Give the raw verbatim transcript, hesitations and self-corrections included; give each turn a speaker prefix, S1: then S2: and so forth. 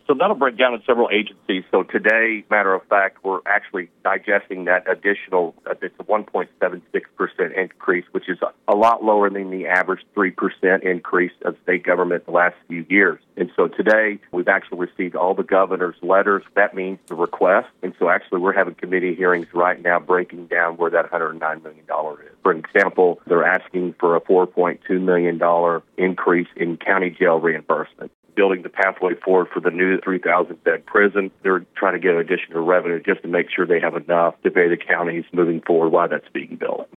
S1: So that'll break down in several agencies. So today, matter of fact, we're actually digesting that additional, uh, it's a one point seven six percent increase, which is a, a lot lower than the average three percent increase of state government the last few years. And so today, we've actually received all the governor's letters. That means the request. And so actually, we're having committee hearings right now breaking down where that one hundred nine million dollars is. For example, they're asking for a four point two million dollars increase in county jail reimbursement. Building the pathway forward for the new three thousand bed prison. They're trying to get additional revenue just to make sure they have enough to pay the counties moving forward while that's being built.